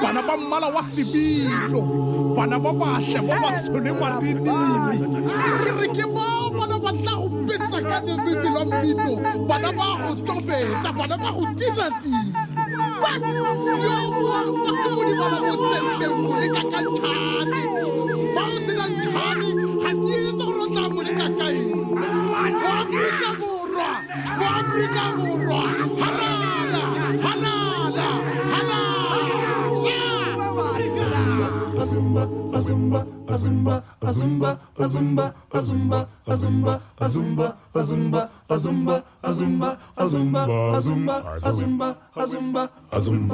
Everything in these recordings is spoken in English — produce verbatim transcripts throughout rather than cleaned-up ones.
bana ba mmala wa sebilo, bana ba batle ba ba tshone marinini. Ke re ke ba bana ba tla go betsa ka lebelo la mmino, bana ba go tobetsa, bana ba go tira-tira. Yo buang fa ke mo di bana mo tenteng mo le ka kantšhane. Fa o sena ntšhane ga di etsa gore o tla mo le ka kae. Mo Afrika Borwa, mo Afrika Borwa, halala, halala, halala. Azumba, azumba, azumba, azumba, azumba, azumba, azumba, azumba, azumba, azumba, azumba, azumba, azumba, azumba, azumba, azumba,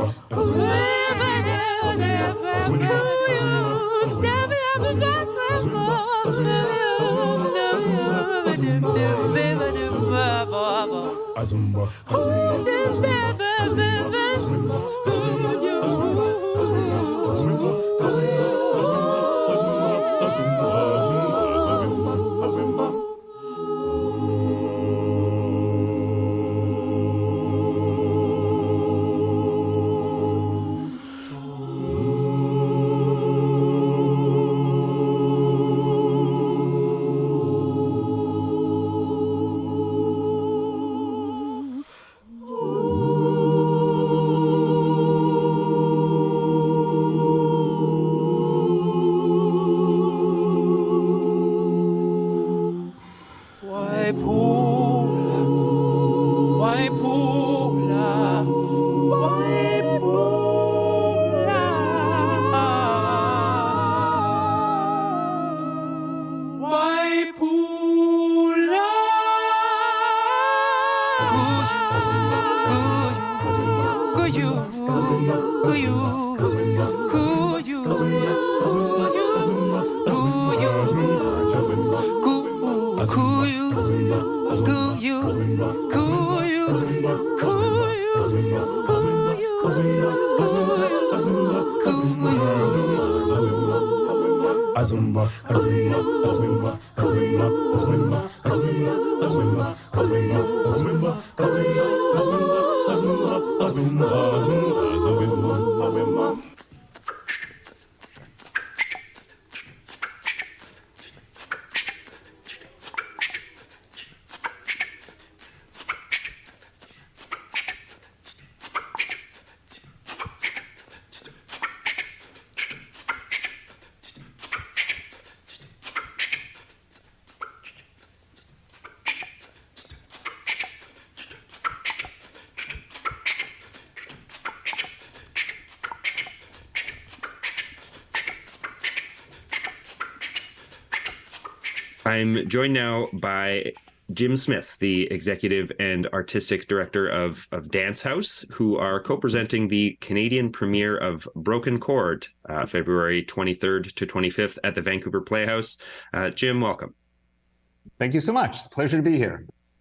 I'm joined now by Jim Smith, the executive and artistic director of, of Dance House, who are co-presenting the Canadian premiere of Broken Chord, uh, February twenty-third to twenty-fifth at the Vancouver Playhouse. Uh, Jim, welcome. Thank you so much. It's a pleasure to be here.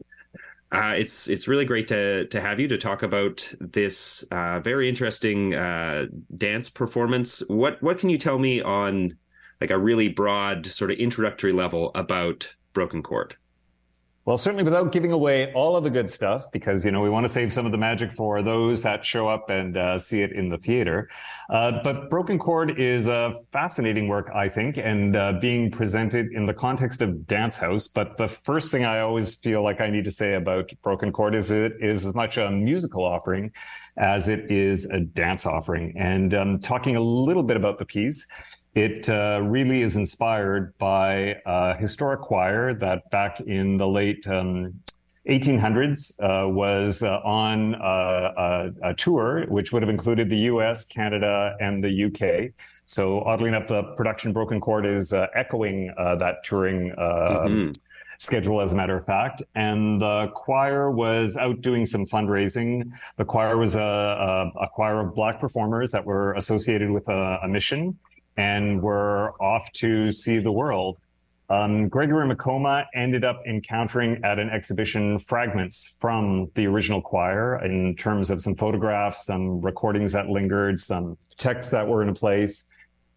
Uh, it's it's really great to to have you to talk about this uh, very interesting uh, dance performance. What what can you tell me on like a really broad sort of introductory level about Broken Chord? Well, certainly without giving away all of the good stuff, because, you know, we want to save some of the magic for those that show up and uh, see it in the theater. Uh, but Broken Chord is a fascinating work, I think, and uh, being presented in the context of Dance House. But the first thing I always feel like I need to say about Broken Chord is it is as much a musical offering as it is a dance offering. And um, talking a little bit about the piece, It uh, really is inspired by a historic choir that back in the late um, eighteen hundreds uh, was uh, on uh, a, a tour, which would have included the U S, Canada, and the U K. So oddly enough, the production Broken Chord is uh, echoing uh, that touring uh, mm-hmm. schedule, as a matter of fact. And the choir was out doing some fundraising. The choir was a, a, a choir of Black performers that were associated with a, a mission, and were off to see the world. Um, Gregory Makoma ended up encountering at an exhibition fragments from the original choir in terms of some photographs, some recordings that lingered, some texts that were in place.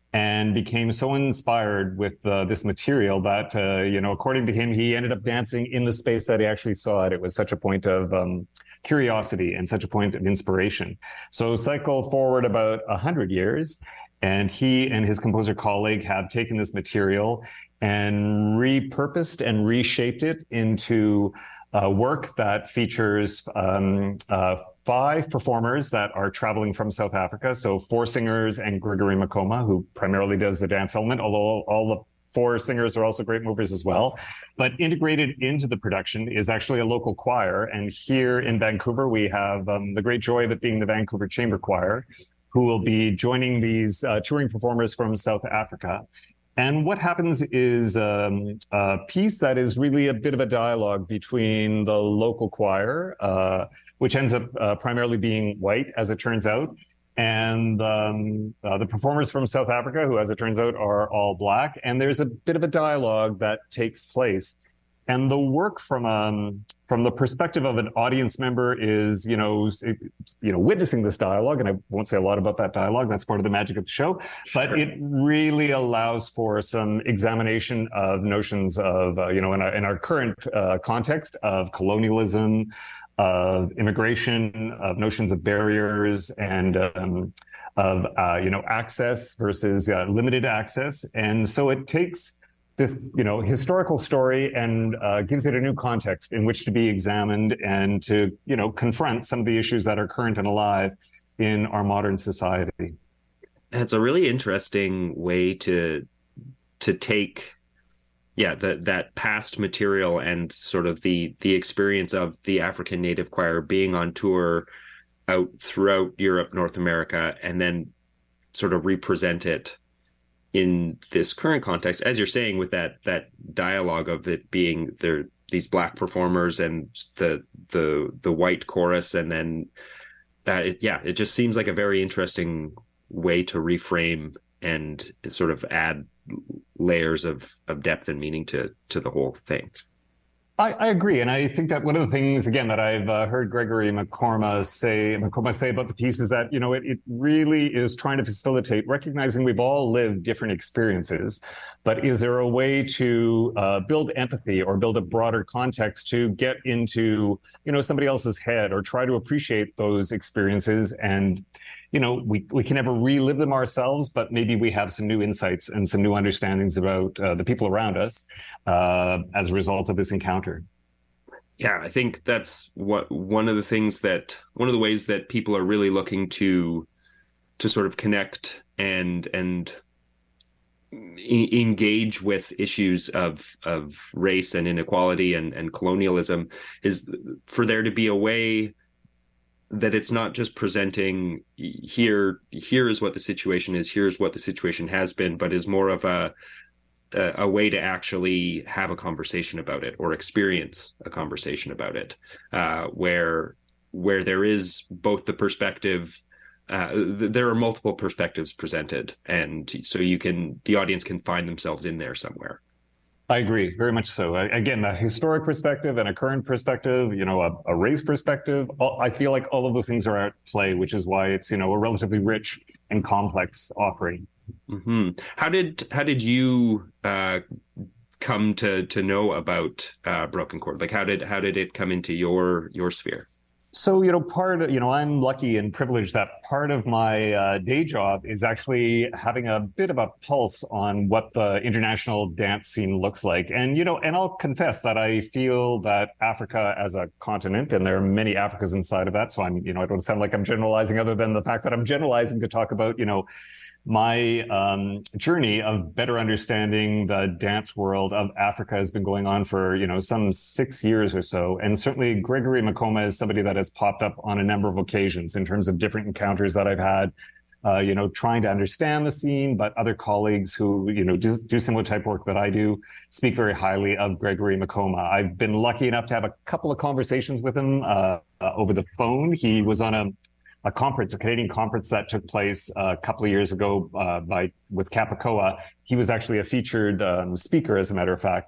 and became so inspired with uh, this material that, uh, you know, according to him, he ended up dancing in the space that he actually saw it. It was such a point of um, curiosity and such a point of inspiration. So cycle forward about a hundred years, and he and his composer colleague have taken this material and repurposed and reshaped it into uh, work that features um, uh, five performers that are traveling from South Africa. So four singers and Gregory Makoma, who primarily does the dance element, although all the four singers are also great movers as well. But integrated into the production is actually a local choir. And here in Vancouver, we have um, the great joy of it being the Vancouver Chamber Choir, who will be joining these uh, touring performers from South Africa. And what happens is um, a piece that is really a bit of a dialogue between the local choir, uh, which ends up uh, primarily being white, as it turns out, and um, uh, the performers from South Africa, who, as it turns out, are all black. And there's a bit of a dialogue that takes place. And the work from um, from the perspective of an audience member is, you know, you know, witnessing this dialogue. And I won't say a lot about that dialogue. That's part of the magic of the show. Sure. But it really allows for some examination of notions of, uh, you know, in our, in our current uh, context of colonialism, of immigration, of notions of barriers, and um, of, uh, you know, access versus uh, limited access. And so it takes this, you know, historical story and uh, gives it a new context in which to be examined and to, you know, confront some of the issues that are current and alive in our modern society. It's a really interesting way to to take, yeah, that that past material and sort of the the experience of the African Native Choir being on tour out throughout Europe, North America, and then sort of represent it in this current context, as you're saying, with that that dialogue of it being there, these black performers and the the the white chorus, and then uh, it, yeah, it just seems like a very interesting way to reframe and sort of add layers of of depth and meaning to to the whole thing. I, I agree, and I think that one of the things, again, that I've uh, heard Gregory Makoma say, Makoma say about the piece is that, you know, it, it really is trying to facilitate recognizing we've all lived different experiences, but is there a way to uh, build empathy or build a broader context to get into, you know, somebody else's head or try to appreciate those experiences? And, you know, we, we can never relive them ourselves, but maybe we have some new insights and some new understandings about uh, the people around us uh, as a result of this encounter. Yeah, I think that's what one of the things that one of the ways that people are really looking to to sort of connect and and e- engage with issues of of race and inequality and, and colonialism is for there to be a way that it's not just presenting here, here is what the situation is, here's what the situation has been, but is more of a, a, a way to actually have a conversation about it or experience a conversation about it, uh, where, where there is both the perspective, uh, th- there are multiple perspectives presented. And so you can, the audience can find themselves in there somewhere. I agree, very much so. Again, the historic perspective and a current perspective, you know, a, a race perspective, all, I feel like all of those things are at play, which is why it's, you know, a relatively rich and complex offering. Mm-hmm. How did how did you uh, come to to know about uh, Broken Chord? Like, how did how did it come into your your sphere? So, you know, part of, you know, I'm lucky and privileged that part of my uh, day job is actually having a bit of a pulse on what the international dance scene looks like. And, you know, and I'll confess that I feel that Africa as a continent, and there are many Africas inside of that. So I'm, you know, I don't sound like I'm generalizing other than the fact that I'm generalizing to talk about, you know, my um, journey of better understanding the dance world of Africa has been going on for, you know, some six years or so. And certainly Gregory Makoma is somebody that has popped up on a number of occasions in terms of different encounters that I've had, uh, you know, trying to understand the scene, but other colleagues who, you know, do, do similar type work that I do speak very highly of Gregory Makoma. I've been lucky enough to have a couple of conversations with him uh, uh, over the phone. He was on a a conference, a Canadian conference that took place uh, a couple of years ago uh, by with Capicoa. He was actually a featured um, speaker, as a matter of fact.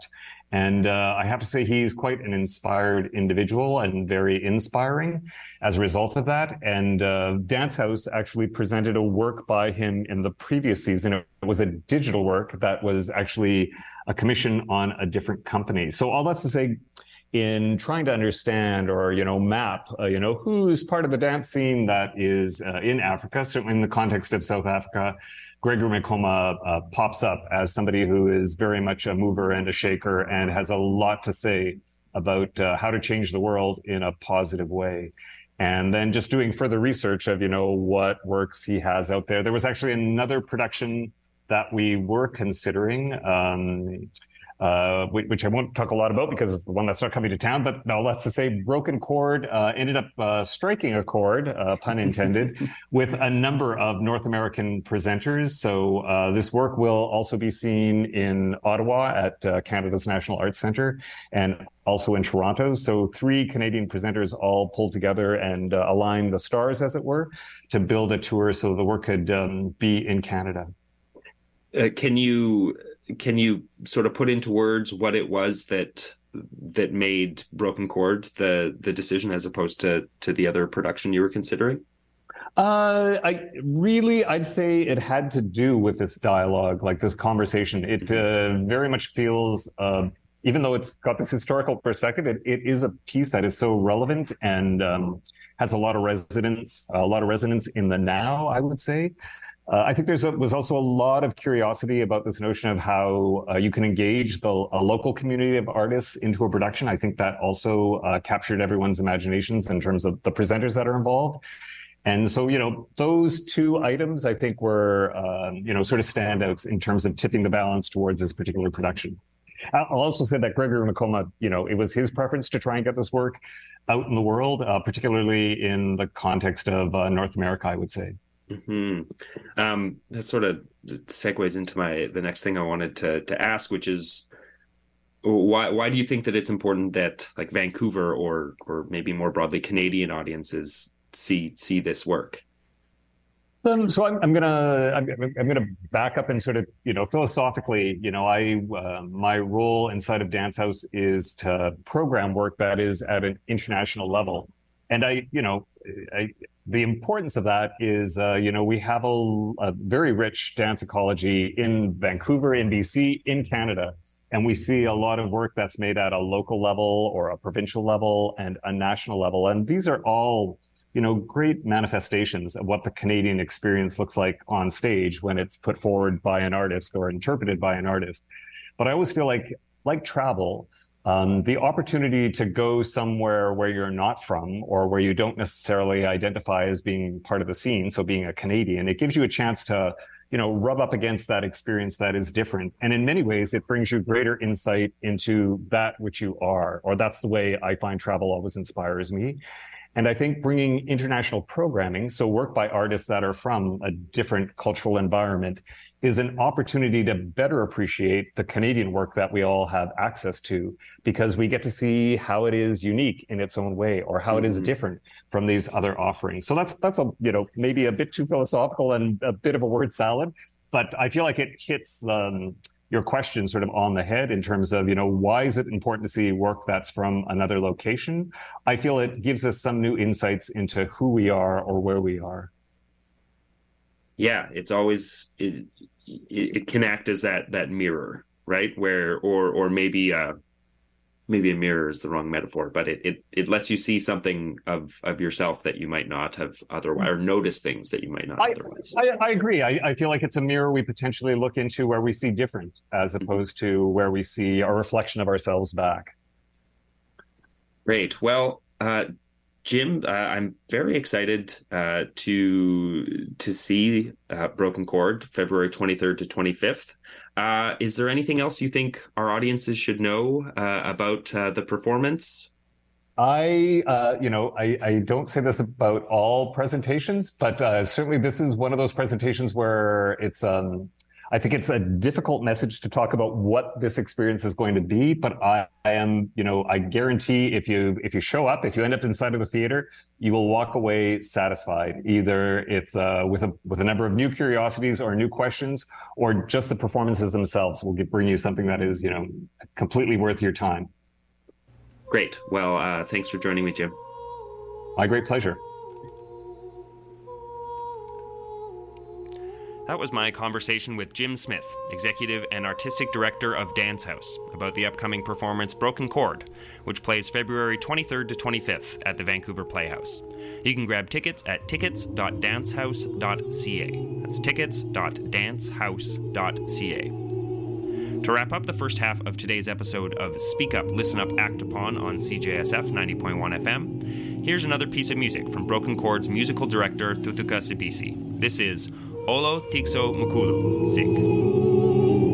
And uh, I have to say he's quite an inspired individual and very inspiring as a result of that. And uh, Dance House actually presented a work by him in the previous season. It was a digital work that was actually a commission on a different company. So all that's to say, in trying to understand or, you know, map, uh, you know, who's part of the dance scene that is uh, in Africa, certainly in the context of South Africa, Gregory Makoma uh, pops up as somebody who is very much a mover and a shaker and has a lot to say about uh, how to change the world in a positive way. And then just doing further research of, you know, what works he has out there. There was actually another production that we were considering, um, Uh, which I won't talk a lot about because it's the one that's not coming to town. But no, let's just say Broken Chord uh, ended up uh, striking a chord, uh, pun intended, with a number of North American presenters. So uh, this work will also be seen in Ottawa at uh, Canada's National Arts Centre and also in Toronto. So three Canadian presenters all pulled together and uh, aligned the stars, as it were, to build a tour so the work could um, be in Canada. Uh, can you... Can you sort of put into words what it was that that made Broken Chord the the decision as opposed to to the other production you were considering? Uh, I really, I'd say it had to do with this dialogue, like this conversation. It uh, very much feels, uh, even though it's got this historical perspective, it, it is a piece that is so relevant and um, has a lot of resonance, a lot of resonance in the now, I would say. Uh, I think there was also a lot of curiosity about this notion of how uh, you can engage the a local community of artists into a production. I think that also uh, captured everyone's imaginations in terms of the presenters that are involved. And so, you know, those two items, I think, were, uh, you know, sort of standouts in terms of tipping the balance towards this particular production. I'll also say that Gregory Makoma, you know, it was his preference to try and get this work out in the world, uh, particularly in the context of uh, North America, I would say. Mm-hmm. Um, that sort of segues into my the next thing I wanted to to ask, which is why why do you think that it's important that like Vancouver or or maybe more broadly Canadian audiences see see this work? Um, so I'm, I'm gonna I'm, I'm gonna back up and sort of you know philosophically you know I uh, my role inside of Dance House is to program work that is at an international level, and I you know I. The importance of that is, uh, you know, we have a, a very rich dance ecology in Vancouver, in B C, in Canada, and we see a lot of work that's made at a local level or a provincial level and a national level. And these are all, you know, great manifestations of what the Canadian experience looks like on stage when it's put forward by an artist or interpreted by an artist. But I always feel like, like travel, Um, the opportunity to go somewhere where you're not from or where you don't necessarily identify as being part of the scene, so being a Canadian, it gives you a chance to, you know, rub up against that experience that is different. And in many ways, it brings you greater insight into that which you are, or that's the way I find travel always inspires me. And I think bringing international programming, so work by artists that are from a different cultural environment, is an opportunity to better appreciate the Canadian work that we all have access to, because we get to see how it is unique in its own way, or how mm-hmm. it is different from these other offerings. So that's that's a you know maybe a bit too philosophical and a bit of a word salad, but I feel like it hits the um, your question sort of on the head in terms of, you know, why is it important to see work that's from another location? I feel it gives us some new insights into who we are or where we are. Yeah, it's always, it, it can act as that that mirror, right? Where, or or maybe uh, maybe a mirror is the wrong metaphor, but it, it it lets you see something of of yourself that you might not have otherwise, or notice things that you might not I, otherwise. I, I agree. I, I feel like it's a mirror we potentially look into where we see different, as opposed to where we see a reflection of ourselves back. Great. Well, uh, Jim, uh, I'm very excited uh, to to see uh, Broken Chord February twenty-third to twenty-fifth. Uh, is there anything else you think our audiences should know uh, about uh, the performance? I, uh, you know, I, I don't say this about all presentations, but uh, certainly this is one of those presentations where it's um, I think it's a difficult message to talk about what this experience is going to be, but I, I am, you know, I guarantee if you if you show up, if you end up inside of the theater, you will walk away satisfied. Either it's uh, with a with a number of new curiosities or new questions, or just the performances themselves will get, bring you something that is, you know, completely worth your time. Great. Well, uh, thanks for joining me, Jim. My great pleasure. That was my conversation with Jim Smith, Executive and Artistic Director of Dance House, about the upcoming performance Broken Chord, which plays February twenty-third to twenty-fifth at the Vancouver Playhouse. You can grab tickets at tickets dot dancehouse dot c a. That's tickets dot dancehouse dot c a. To wrap up the first half of today's episode of Speak Up, Listen Up, Act Upon on C J S F ninety point one F M, here's another piece of music from Broken Chord's musical director, Thutuka Sibisi. This is Olo Tikso Mukulu, Sik.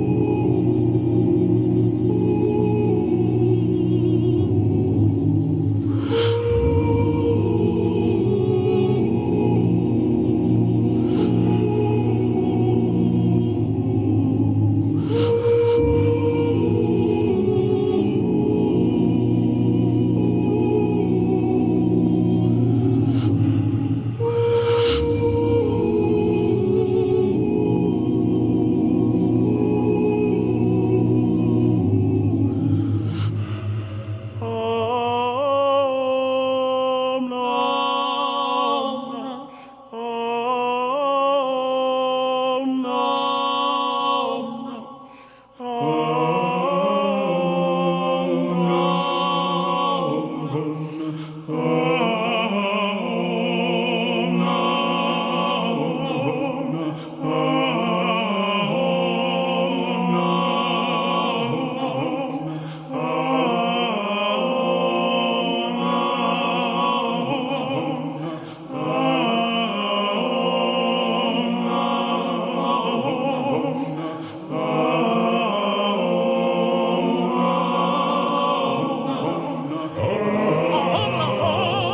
Oh,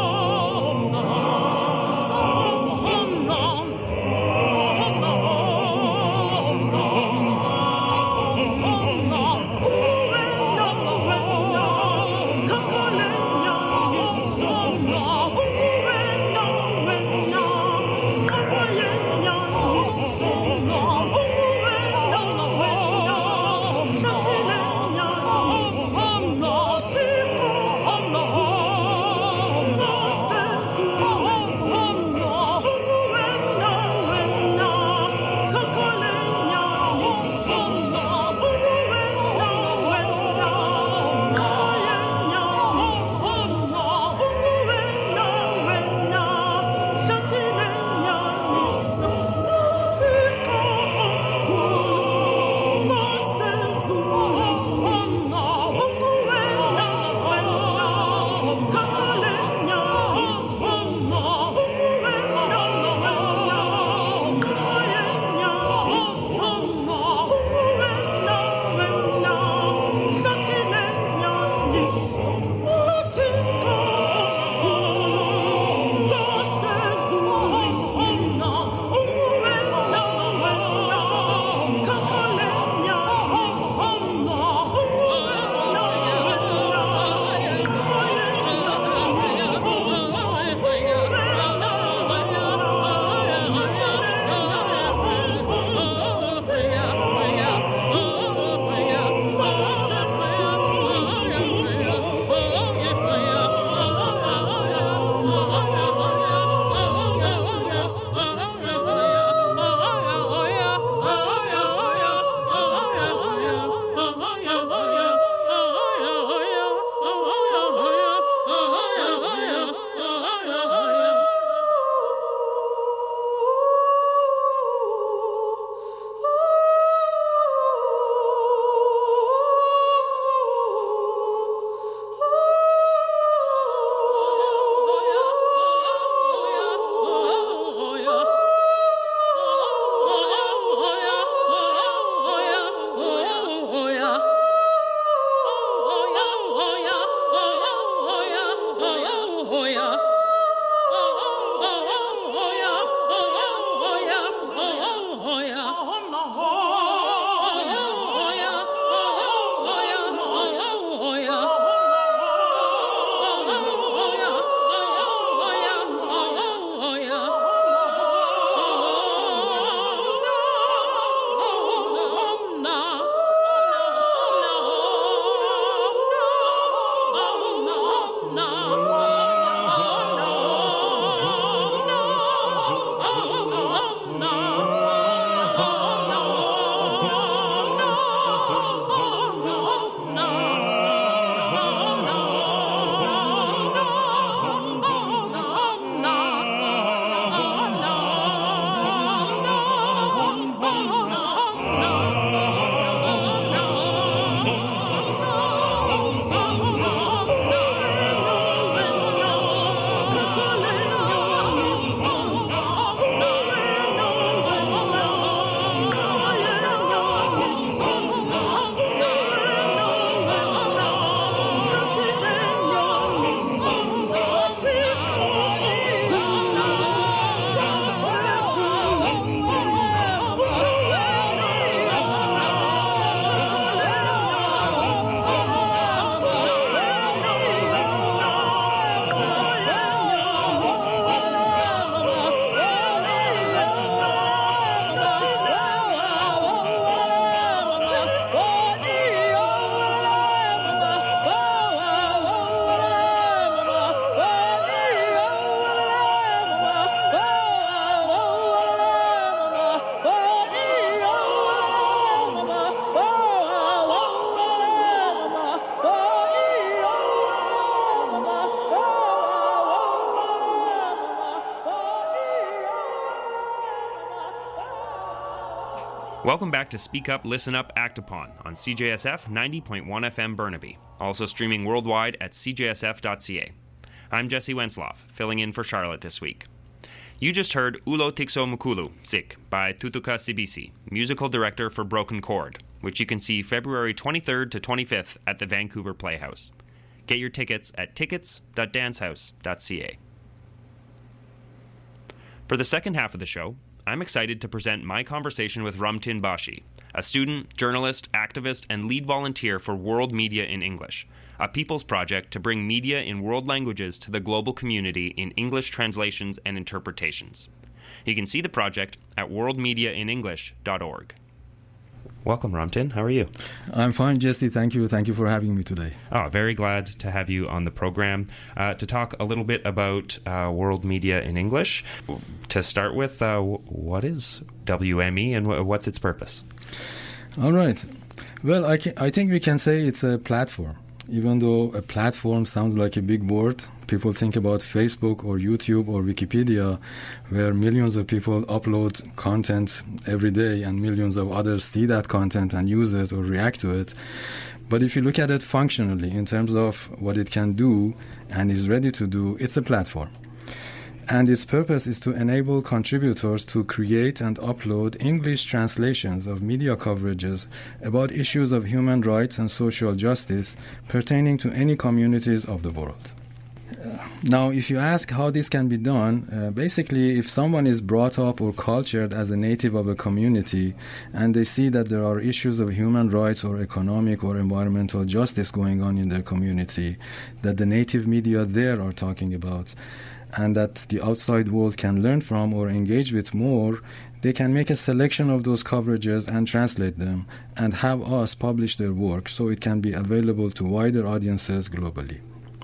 Welcome back to Speak Up, Listen Up, Act Upon on C J S F ninety point one F M Burnaby, also streaming worldwide at c j s f dot c a. I'm Jesse Wensloff, filling in for Charlotte this week. You just heard Ulo Tikso Mukulu, Sik, by Tutuka Sibisi, musical director for Broken Chord, which you can see February twenty-third to twenty-fifth at the Vancouver Playhouse. Get your tickets at tickets dot dancehouse dot c a. For the second half of the show, I'm excited to present my conversation with Ramtin Bashi, a student, journalist, activist, and lead volunteer for World Media in English, a people's project to bring media in world languages to the global community in English translations and interpretations. You can see the project at world media in english dot org. Welcome, Ramtin. How are you? I'm fine, Jesse. Thank you. Thank you for having me today. Oh, very glad to have you on the program uh, to talk a little bit about uh, World Media in English. To start with, uh, what is W M E and w- what's its purpose? All right. Well, I, can, I think we can say it's a platform. Even though a platform sounds like a big word, people think about Facebook or YouTube or Wikipedia, where millions of people upload content every day and millions of others see that content and use it or react to it. But if you look at it functionally, in terms of what it can do and is ready to do, it's a platform. And its purpose is to enable contributors to create and upload English translations of media coverages about issues of human rights and social justice pertaining to any communities of the world. Uh, now, if you ask how this can be done, uh, basically, if someone is brought up or cultured as a native of a community and they see that there are issues of human rights or economic or environmental justice going on in their community that the native media there are talking about, and that the outside world can learn from or engage with more, they can make a selection of those coverages and translate them and have us publish their work so it can be available to wider audiences globally.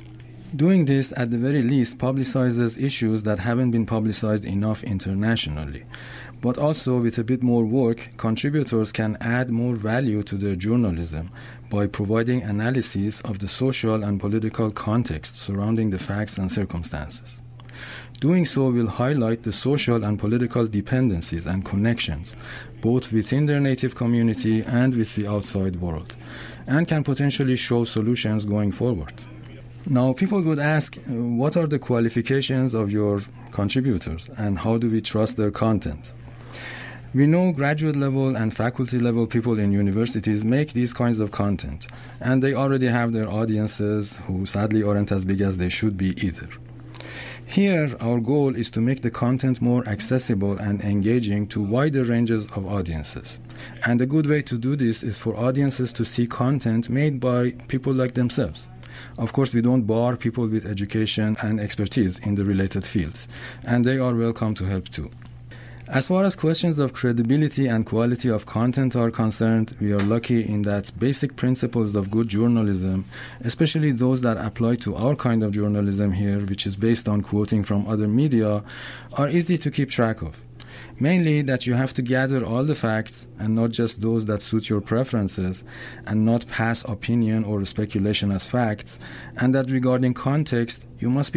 Doing this, at the very least, publicizes issues that haven't been publicized enough internationally. But also, with a bit more work, contributors can add more value to their journalism by providing analyses of the social and political context surrounding the facts and circumstances. Doing so will highlight the social and political dependencies and connections, both within their native community and with the outside world, and can potentially show solutions going forward. Now, people would ask, what are the qualifications of your contributors, and how do we trust their content? We know graduate level and faculty level people in universities make these kinds of content, and they already have their audiences who sadly aren't as big as they should be either. Here, our goal is to make the content more accessible and engaging to wider ranges of audiences. And a good way to do this is for audiences to see content made by people like themselves. Of course, we don't bar people with education and expertise in the related fields, and they are welcome to help too. As far as questions of credibility and quality of content are concerned, we are lucky in that basic principles of good journalism, especially those that apply to our kind of journalism here, which is based on quoting from other media, are easy to keep track of. Mainly that you have to gather all the facts and not just those that suit your preferences, and not pass opinion or speculation as facts, and that regarding context, you must be